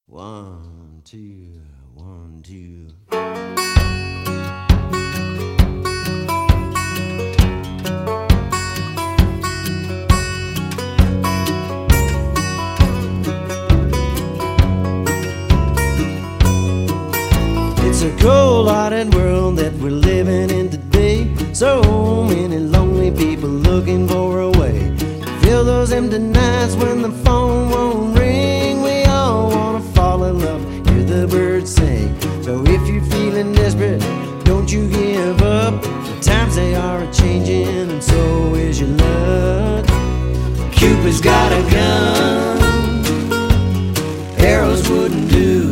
One, two, one, two. It's a cold-hearted world that we're living in today. So many lonely people looking for a way to fill those empty nights when the phone won't ring. We all wanna fall in love, hear the birds sing. So if you're feeling desperate, don't you give up. The times they are a-changing, and so is your luck. Cupid's got a gun, arrows wouldn't do.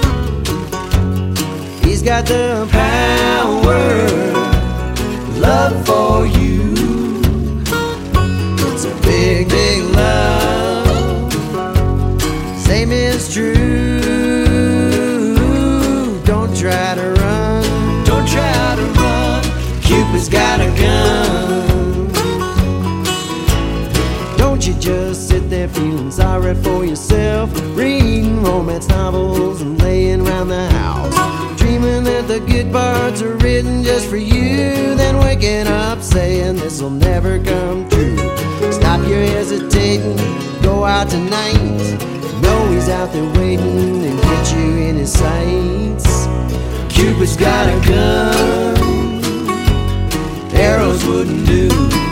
He's got the power, love for you. It's a big, big love, same is true. Don't try to run, don't try to run. Cupid's got a gun. Don't you just sit there feeling sorry for yourself, reading romance novels and laying around the house, dreaming that the good parts are written just for you, then waking up saying this'll never come true. Stop your hesitating, go out tonight. Know he's out there waiting to get you in his sights. Cupid's got a gun, arrows wouldn't do.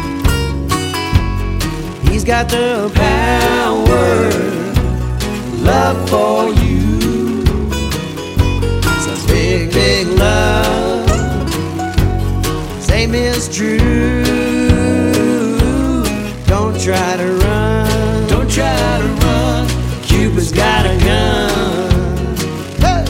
He's got the power, love for you. Big, big love, same is true. Don't try to run, don't try to run. Cupid's got a gun. Hey!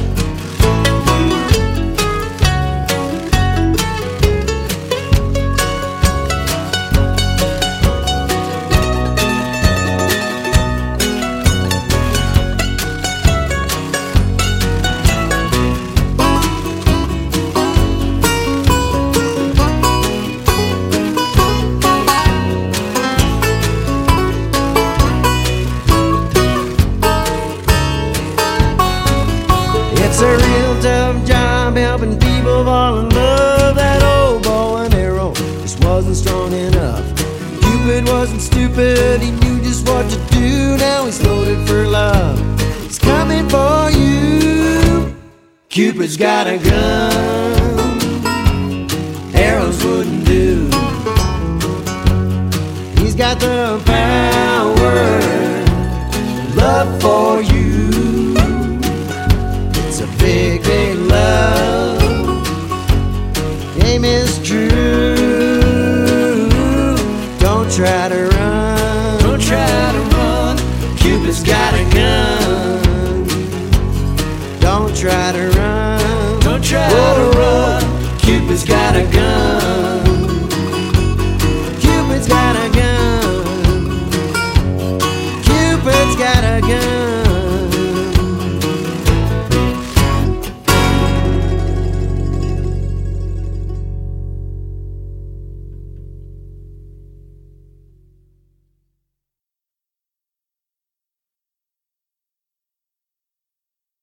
It's a real tough job helping people fall in love. That old bow and arrow just wasn't strong enough. Cupid wasn't stupid, he knew just what to do. Now he's loaded for love, he's coming for you. Cupid's got a gun, arrows wouldn't do. He's got the power, love for you.